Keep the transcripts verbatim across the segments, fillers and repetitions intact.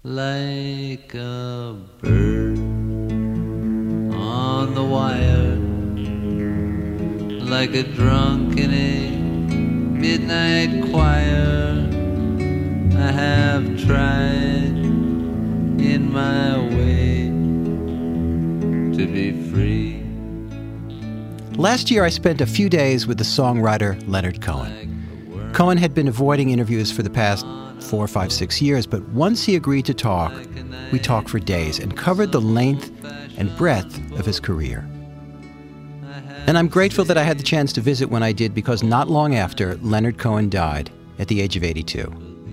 like a bird on the wire, like a drunk in a midnight choir. I have tried in my way to be free. Last year, I spent a few days with the songwriter Leonard Cohen. Cohen had been avoiding interviews for the past four, five, six years, but once he agreed to talk, we talked for days and covered the length and breadth of his career. And I'm grateful that I had the chance to visit when I did, because not long after, Leonard Cohen died at the age of eighty-two.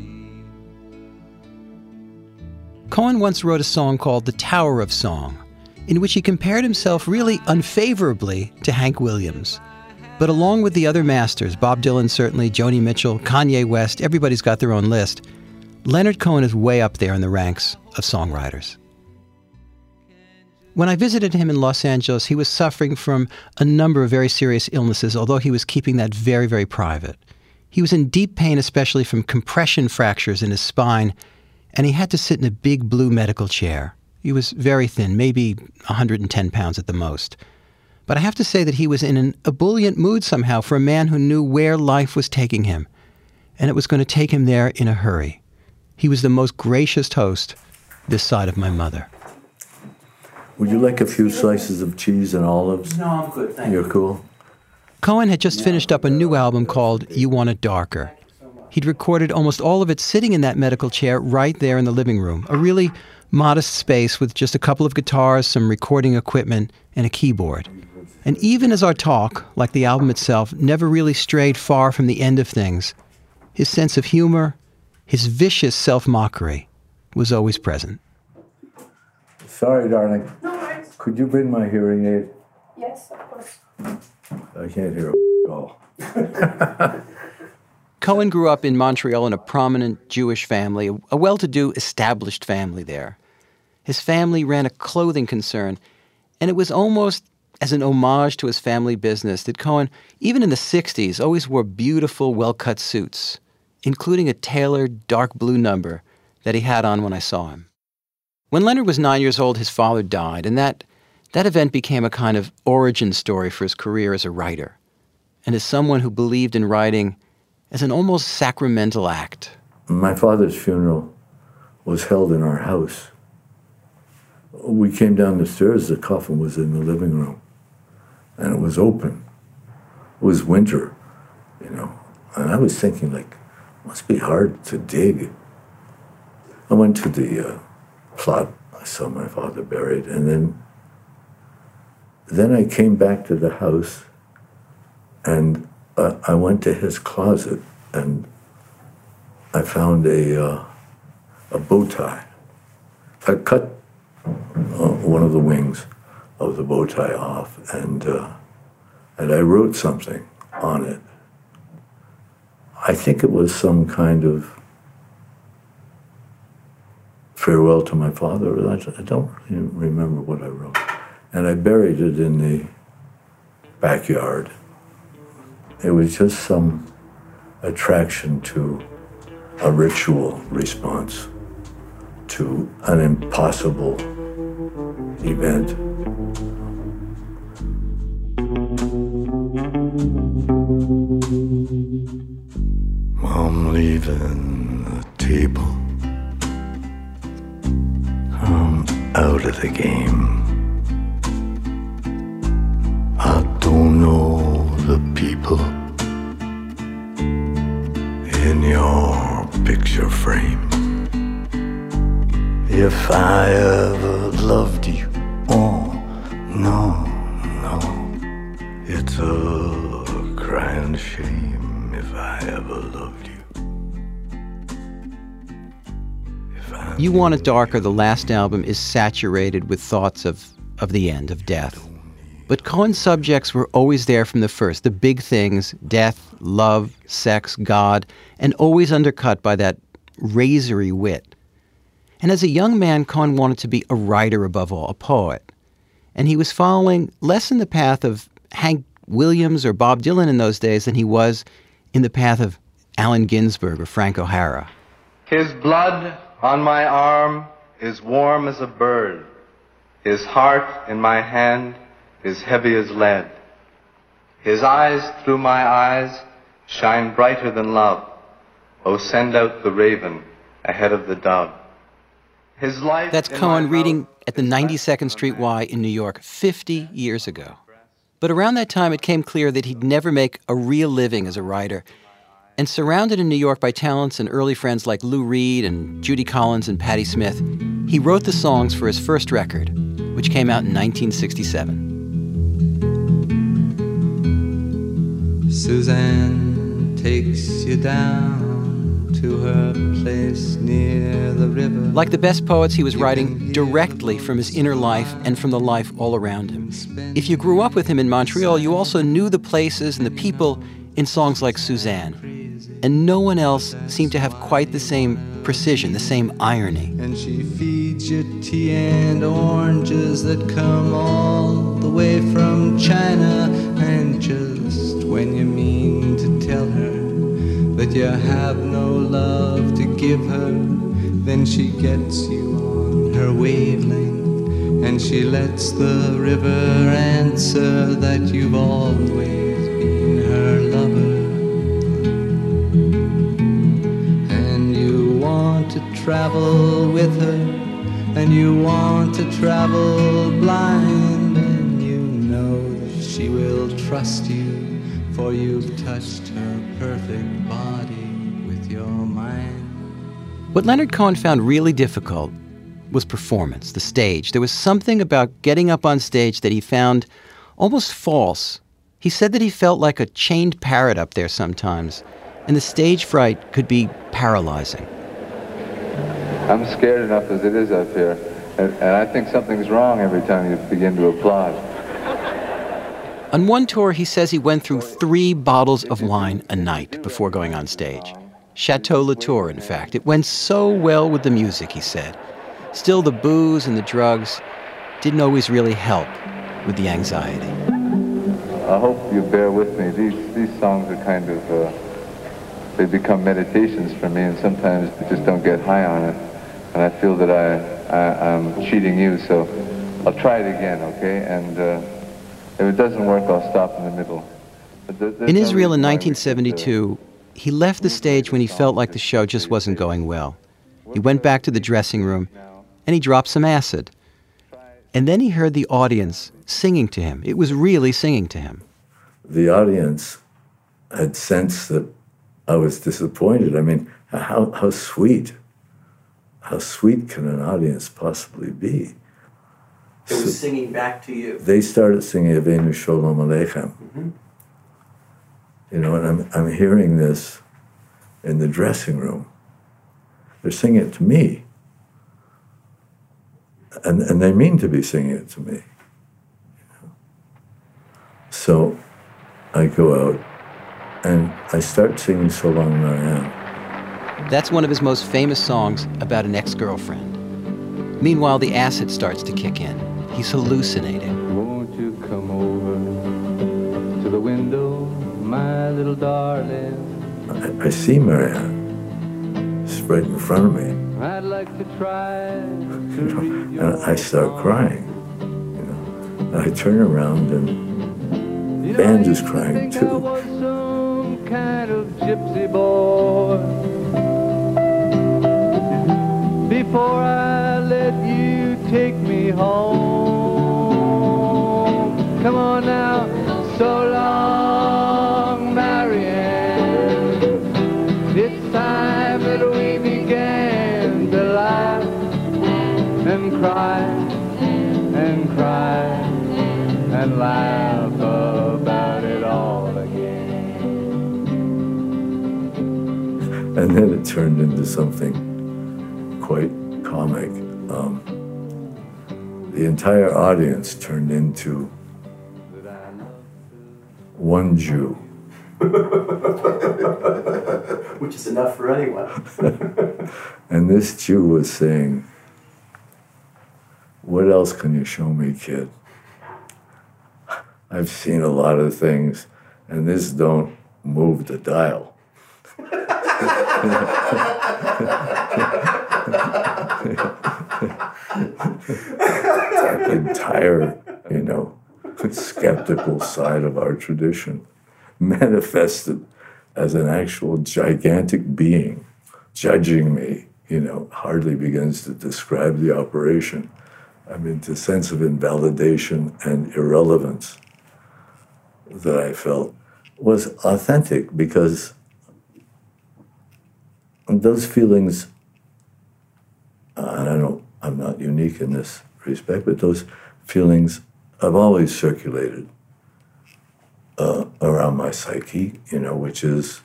Cohen once wrote a song called The Tower of Song, in which he compared himself really unfavorably to Hank Williams. But along with the other masters, Bob Dylan certainly, Joni Mitchell, Kanye West, everybody's got their own list, Leonard Cohen is way up there in the ranks of songwriters. When I visited him in Los Angeles, he was suffering from a number of very serious illnesses, although he was keeping that very, very private. He was in deep pain, especially from compression fractures in his spine, and he had to sit in a big blue medical chair. He was very thin, maybe one hundred ten pounds at the most. But I have to say that he was in an ebullient mood somehow for a man who knew where life was taking him, and it was going to take him there in a hurry. He was the most gracious host this side of my mother. Would you like a few slices of cheese and olives? No, I'm good, thank you. You're cool? Cohen had just finished up a new album called You Want It Darker. He'd recorded almost all of it sitting in that medical chair right there in the living room, a really modest space with just a couple of guitars, some recording equipment, and a keyboard. And even as our talk, like the album itself, never really strayed far from the end of things, his sense of humor, his vicious self-mockery, was always present. Sorry, darling. No worries. Could you bring my hearing aid? Yes, of course. I can't hear a call. Cohen grew up in Montreal in a prominent Jewish family, a well-to-do, established family there. His family ran a clothing concern, and it was almost as an homage to his family business that Cohen, even in the sixties, always wore beautiful, well-cut suits, including a tailored dark blue number that he had on when I saw him. When Leonard was nine years old, his father died, and that, that event became a kind of origin story for his career as a writer, and as someone who believed in writing as an almost sacramental act. My father's funeral was held in our house. We came down the stairs, the coffin was in the living room, and it was open. It was winter, you know, and I was thinking, like, it must be hard to dig. I went to the uh, plot, I saw my father buried, and then, then I came back to the house, and uh, I went to his closet, and I found a, uh, a bow tie. I cut uh, one of the wings of the bow tie off, and uh, and I wrote something on it. I think it was some kind of farewell to my father. I don't really remember what I wrote. And I buried it in the backyard. It was just some attraction to a ritual response to an impossible event. I'm leaving the table. I'm out of the game. I don't know the people in your picture frame. If I ever loved you, oh, no, no. It's a crying shame if I ever loved you. If I You Want It Darker, the last album, is saturated with thoughts of, of the end, of death. But Cohen's subjects were always there from the first, the big things, death, love, sex, God, and always undercut by that razory wit. And as a young man, Cohen wanted to be a writer above all, a poet. And he was following less in the path of Hank Williams or Bob Dylan in those days than he was in the path of Allen Ginsberg or Frank O'Hara. His blood On my arm is warm as a bird. His heart in my hand is heavy as lead. His eyes through my eyes shine brighter than love. Oh, send out the raven ahead of the dove. His life. That's Cohen reading at the ninety-second Street Y in New York fifty years ago. But around that time, it came clear that he'd never make a real living as a writer. And surrounded in New York by talents and early friends like Lou Reed and Judy Collins and Patti Smith, he wrote the songs for his first record, which came out in nineteen sixty-seven. Suzanne takes you down to her place near the river. Like the best poets, he was writing directly from his inner life and from the life all around him. If you grew up with him in Montreal, you also knew the places and the people in songs like Suzanne. And no one else seemed to have quite the same precision, the same irony. And she feeds you tea and oranges that come all the way from China. And just when you mean to tell her that you have no love to give her, then she gets you on her wavelength, and she lets the river answer that you've always been her lover. And you want to travel with her, and you want to travel blind, and you know that she will trust you, for you've touched her perfect body with your mind. What Leonard Cohen found really difficult was performance, the stage. There was something about getting up on stage that he found almost false. He said that he felt like a chained parrot up there sometimes, and the stage fright could be paralyzing. I'm scared enough as it is up here, and, and I think something's wrong every time you begin to applaud. On one tour, he says he went through three bottles of wine a night before going on stage. Chateau Latour, in fact. It went so well with the music, he said. Still, the booze and the drugs didn't always really help with the anxiety. I hope you bear with me. These, these songs are kind of, uh, they become meditations for me, and sometimes I just don't get high on it. And I feel that I, I, I'm cheating you, so I'll try it again, okay? And uh, if it doesn't work, I'll stop in the middle. In Israel in nineteen seventy-two, he left the stage when he felt like the show just wasn't going well. He went back to the dressing room, and he dropped some acid. And then he heard the audience singing to him. It was really singing to him. The audience had sensed that I was disappointed. I mean, how, how sweet, how sweet can an audience possibly be? It was so singing back to you. They started singing Avenu Sholom Aleichem. Mm-hmm. You know, and I'm, I'm hearing this in the dressing room. They're singing it to me. And, and they mean to be singing it to me. You know? So I go out and I start singing So Long Marianne. That's one of his most famous songs about an ex-girlfriend. Meanwhile, the acid starts to kick in. He's hallucinating. Won't you come over to the window, my little darling? I, I see Marianne. She's right in front of me. I'd like to try to you know, and I start crying. You know, and I turn around and the band is crying too. I was some kind of gypsy boy before I let you take me home. Come on now, so long, Marianne. It's time that we began to laugh and cry and cry and laugh about it all again. And then it turned into something quite comic. Um, the entire audience turned into one Jew. Which is enough for anyone. And this Jew was saying, "What else can you show me, kid? I've seen a lot of things, and this don't move the dial." That entire, you know, skeptical side of our tradition manifested as an actual gigantic being judging me, you know, hardly begins to describe the operation. I mean, the sense of invalidation and irrelevance that I felt was authentic, because those feelings, uh, and I don't, I'm not unique in this respect, but those feelings have always circulated uh, around my psyche, you know, which is,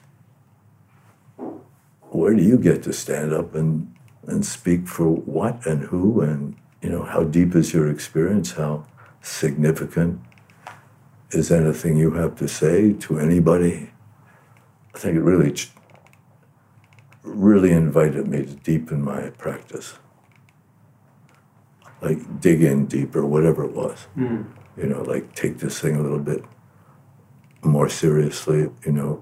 where do you get to stand up and, and speak for what and who, and, you know, how deep is your experience? How significant is anything you have to say to anybody? I think it really, really invited me to deepen my practice. Like dig in deeper, whatever it was. Mm. You know, like take this thing a little bit more seriously, you know.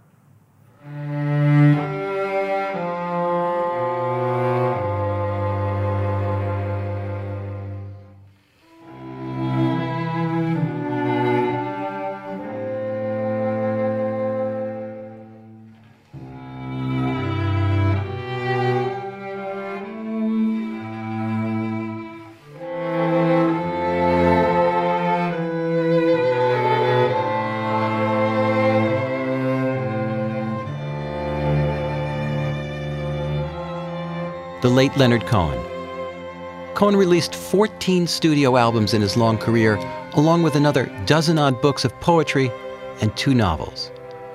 The late Leonard Cohen. Cohen released fourteen studio albums in his long career, along with another dozen-odd books of poetry and two novels.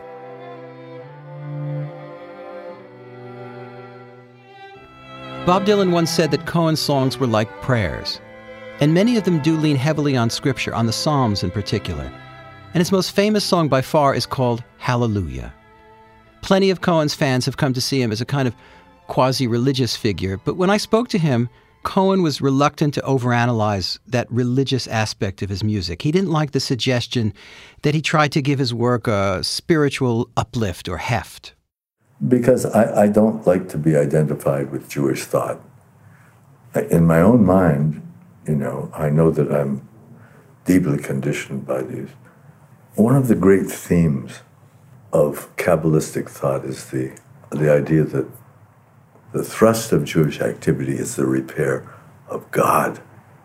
Bob Dylan once said that Cohen's songs were like prayers, and many of them do lean heavily on scripture, on the Psalms in particular. And his most famous song by far is called Hallelujah. Plenty of Cohen's fans have come to see him as a kind of quasi-religious figure, but when I spoke to him, Cohen was reluctant to overanalyze that religious aspect of his music. He didn't like the suggestion that he tried to give his work a spiritual uplift or heft. Because I, I don't like to be identified with Jewish thought. In my own mind, you know, I know that I'm deeply conditioned by these. One of the great themes of Kabbalistic thought is the, the idea that the thrust of Jewish activity is the repair of God.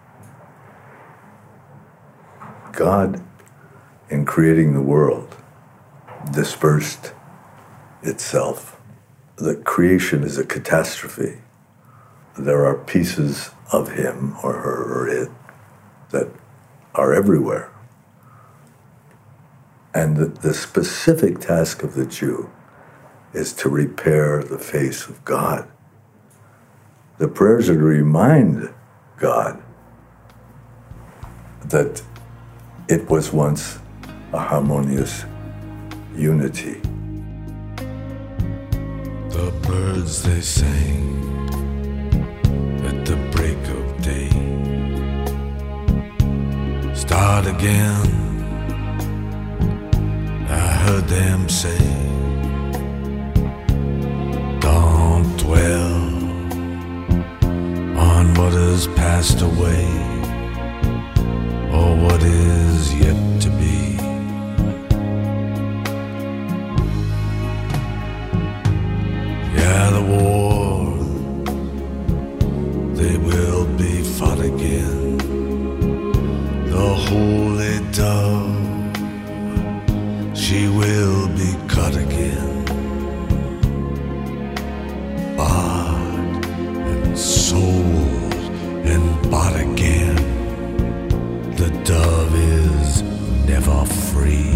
God, in creating the world, dispersed itself. The creation is a catastrophe. There are pieces of him or her or it that are everywhere. And the, the specific task of the Jew is to repair the face of God. The prayers are to remind God that it was once a harmonious unity. The birds they sang at the break of day. Start again, I heard them say. Don't dwell on what has passed away, or what is yet to be. Yeah, the war, they will be fought again. The holy dove, she will be cut again. Bought and sold and bought again. The dove is never free.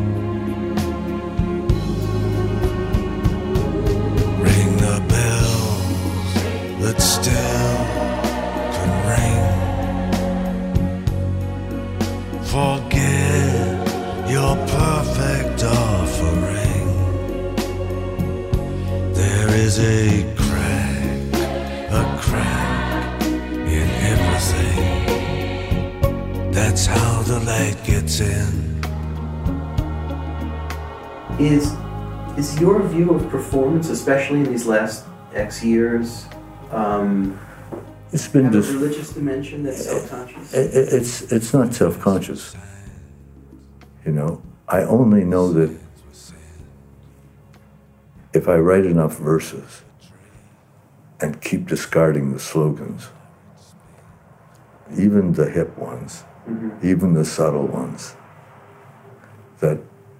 Ring the bells that still can ring. Forget your perfect offering. There is a crack, a crack in everything. That's how the light gets in. Is Is your view of performance, especially in these last X years, um, it's been have a dis- religious dimension that's self-conscious? It, it, it's it's not self-conscious. You know, I only know that if I write enough verses and keep discarding the slogans, even the hip ones, mm-hmm. even the subtle ones, that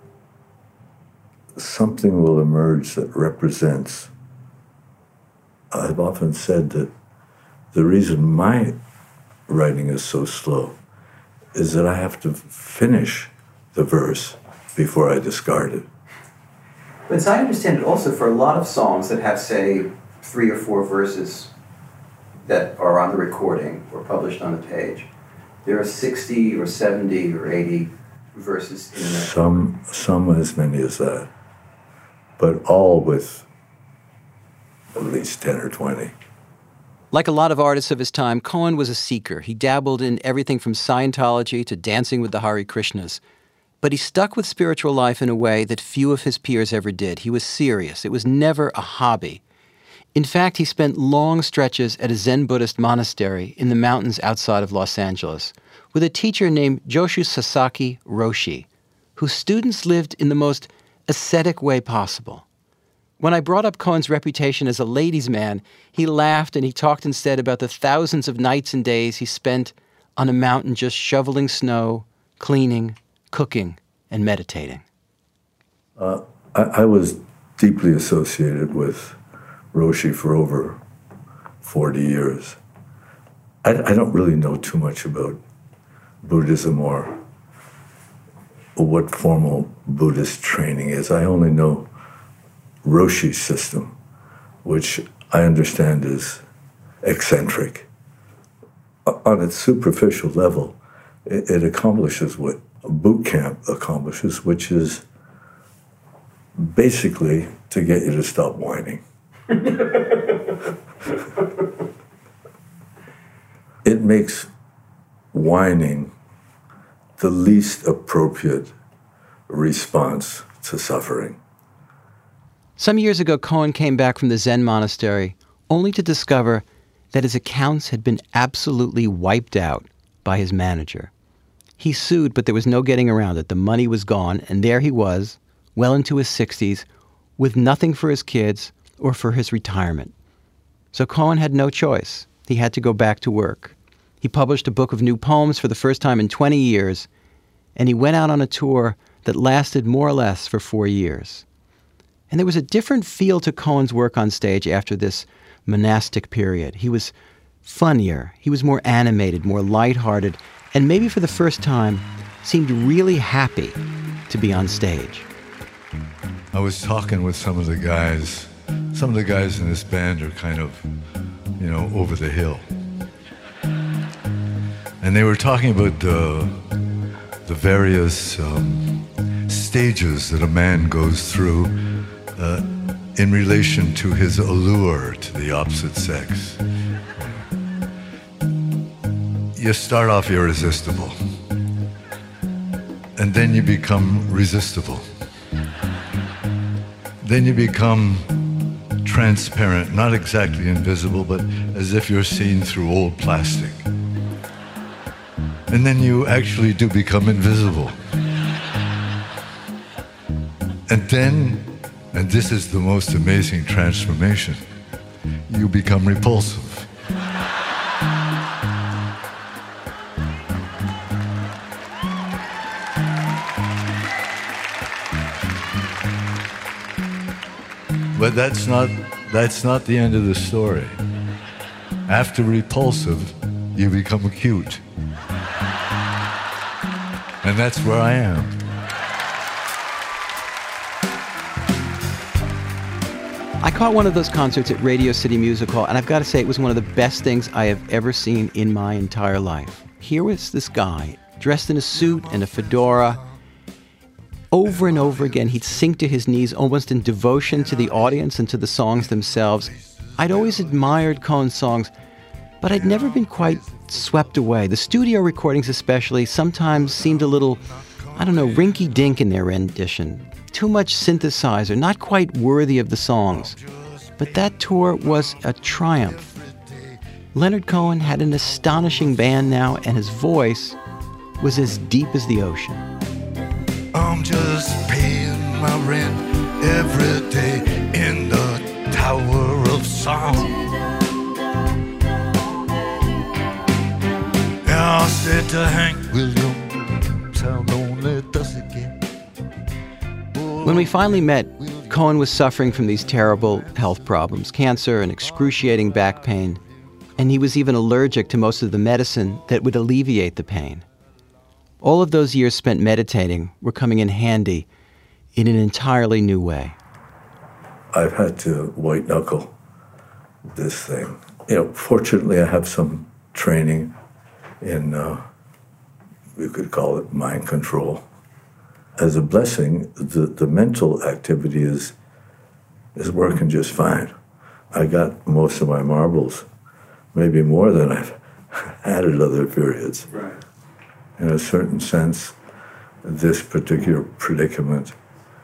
something will emerge that represents. I've often said that the reason my writing is so slow is that I have to finish the verse before I discard it. But as I understand it, also for a lot of songs that have, say, three or four verses that are on the recording or published on the page, there are sixty or seventy or eighty verses in there. Some, some as many as that, but all with at least ten or twenty. Like a lot of artists of his time, Cohen was a seeker. He dabbled in everything from Scientology to Dancing with the Hare Krishnas. But he stuck with spiritual life in a way that few of his peers ever did. He was serious. It was never a hobby. In fact, he spent long stretches at a Zen Buddhist monastery in the mountains outside of Los Angeles with a teacher named Joshu Sasaki Roshi, whose students lived in the most ascetic way possible. When I brought up Cohen's reputation as a ladies' man, he laughed and he talked instead about the thousands of nights and days he spent on a mountain just shoveling snow, cleaning, cooking, and meditating. Uh, I, I was deeply associated with Roshi for over forty years. I, I don't really know too much about Buddhism or what formal Buddhist training is. I only know Roshi's system, which I understand is eccentric. On its superficial level, it, it accomplishes what a boot camp accomplishes, which is basically to get you to stop whining. It makes whining the least appropriate response to suffering. Some years ago, Cohen came back from the Zen monastery only to discover that his accounts had been absolutely wiped out by his manager. He sued, but there was no getting around it. The money was gone, and there he was, well into his sixties, with nothing for his kids or for his retirement. So Cohen had no choice. He had to go back to work. He published a book of new poems for the first time in twenty years, and he went out on a tour that lasted more or less for four years. And there was a different feel to Cohen's work on stage after this monastic period. He was funnier, he was more animated, more lighthearted, and maybe for the first time seemed really happy to be on stage. I was talking with some of the guys. Some of the guys in this band are kind of, you know, over the hill. And they were talking about the, the various um, stages that a man goes through Uh, in relation to his allure to the opposite sex. You start off irresistible, and then you become resistible. Then you become transparent, not exactly invisible, but as if you're seen through old plastic. And then you actually do become invisible. And then, and this is the most amazing transformation, you become repulsive. But that's not, that's not the end of the story. After repulsive, you become cute. And that's where I am. I caught one of those concerts at Radio City Music Hall, and I've got to say it was one of the best things I have ever seen in my entire life. Here was this guy, dressed in a suit and a fedora. Over and over again, he'd sink to his knees almost in devotion to the audience and to the songs themselves. I'd always admired Cohen's songs, but I'd never been quite swept away. The studio recordings especially sometimes seemed a little, I don't know, rinky-dink in their rendition. too much synthesizer, not quite worthy of the songs. But that tour was a triumph. Leonard Cohen had an astonishing band now, and his voice was as deep as the ocean. I'm just paying my rent every day in the Tower of Song. Yeah, I said to Hank Williams, how lonely does it get? When we finally met, Cohen was suffering from these terrible health problems, cancer and excruciating back pain. And he was even allergic to most of the medicine that would alleviate the pain. All of those years spent meditating were coming in handy in an entirely new way. I've had to white knuckle this thing. You know, fortunately, I have some training in, uh, you could call it mind control. As a blessing, the, the mental activity is, is working just fine. I got most of my marbles, maybe more than I've had at other periods. Right. In a certain sense, this particular predicament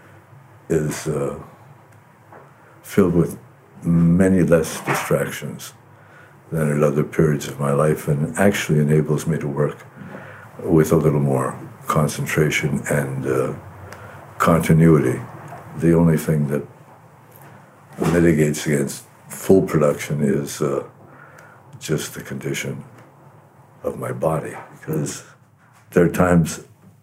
is uh, filled with many less distractions than at other periods of my life, and actually enables me to work with a little more concentration and uh, continuity. The only thing that mitigates against full production is uh, just the condition of my body, because there are times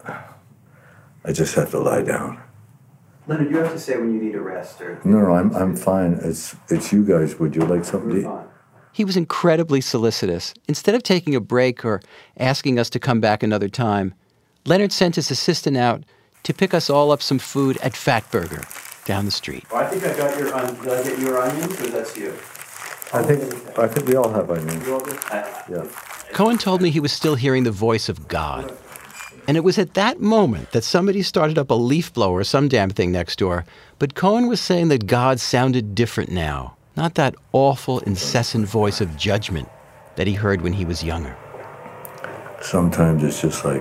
I just have to lie down. Leonard, you have to say when you need a rest. Or No, no, I'm I'm fine. It's it's you guys. Would you like something to eat? He was incredibly solicitous. Instead of taking a break or asking us to come back another time, Leonard sent his assistant out to pick us all up some food at Fatburger down the street. Well, I think I got your on. Did I get your onions, or that's you? I think I think we all have onions. You want this? Yeah. Cohen told me he was still hearing the voice of God. And it was at that moment that somebody started up a leaf blower or some damn thing next door. But Cohen was saying that God sounded different now, not that awful, incessant voice of judgment that he heard when he was younger. Sometimes it's just like,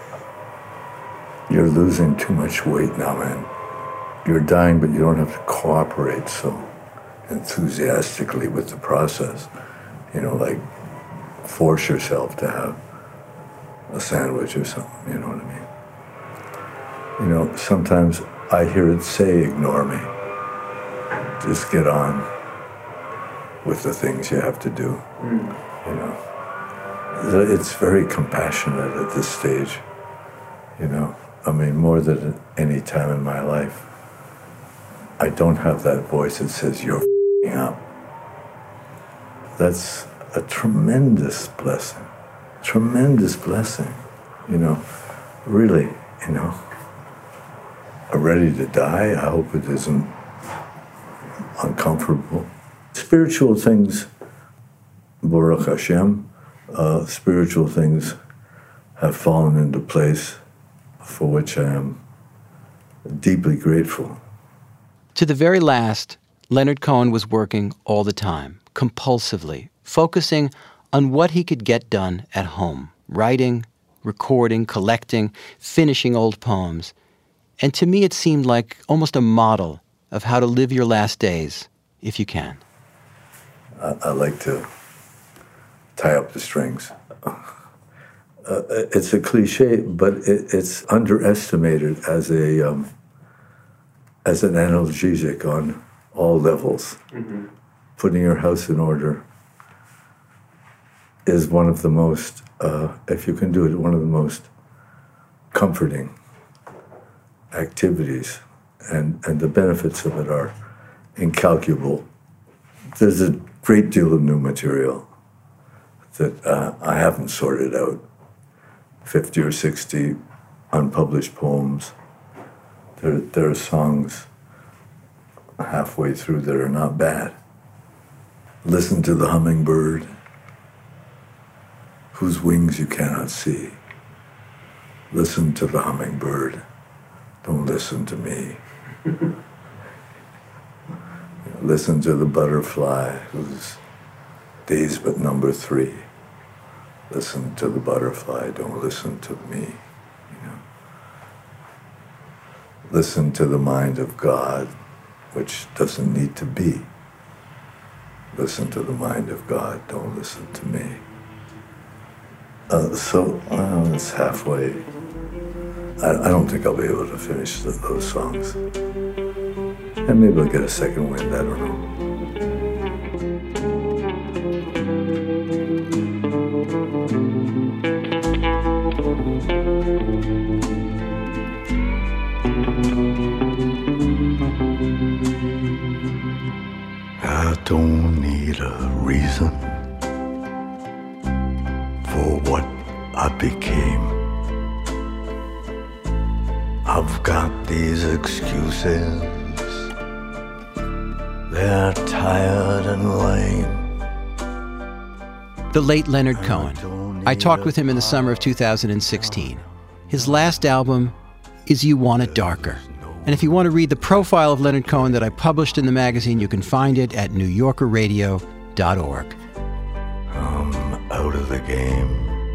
you're losing too much weight now, man. You're dying, but you don't have to cooperate so enthusiastically with the process. You know, like, force yourself to have a sandwich or something, you know what I mean? You know, sometimes I hear it say, ignore me. Just get on with the things you have to do, mm. you know. It's very compassionate at this stage, you know. I mean, more than at any time in my life, I don't have that voice that says, you're f***ing up. That's a tremendous blessing. Tremendous blessing, you know, really, you know. I'm ready to die. I hope it isn't uncomfortable. Spiritual things, Baruch Hashem, uh, spiritual things have fallen into place, for which I am deeply grateful. To the very last, Leonard Cohen was working all the time, compulsively, focusing on what he could get done at home, writing, recording, collecting, finishing old poems. And to me, it seemed like almost a model of how to live your last days, if you can. I, I like to tie up the strings. Uh, it's a cliche, but it, it's underestimated as a um, as an analgesic on all levels. Mm-hmm. Putting your house in order is one of the most, uh, if you can do it, one of the most comforting activities, and, and the benefits of it are incalculable. There's a great deal of new material that uh, I haven't sorted out. fifty or sixty unpublished poems. There, there are songs halfway through that are not bad. Listen to the hummingbird, whose wings you cannot see. Listen to the hummingbird. Don't listen to me. Listen to the butterfly, whose days but number three. Listen to the butterfly. Don't listen to me. You know. listen to the mind of God, which doesn't need to be. Listen to the mind of God, don't listen to me. Uh, so, well, it's halfway. I, I don't think I'll be able to finish the, those songs. And maybe I'll get a second wind, I don't know. I don't need a reason for what I became. I've got these excuses, they're tired and lame. The late Leonard Cohen. I talked with him in the summer of two thousand sixteen. His last album is You Want It Darker. And if you want to read the profile of Leonard Cohen that I published in the magazine, you can find it at new yorker radio dot org. I'm out of the game.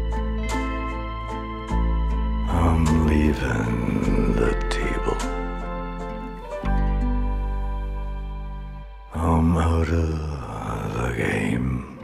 I'm leaving the table. I'm out of the game.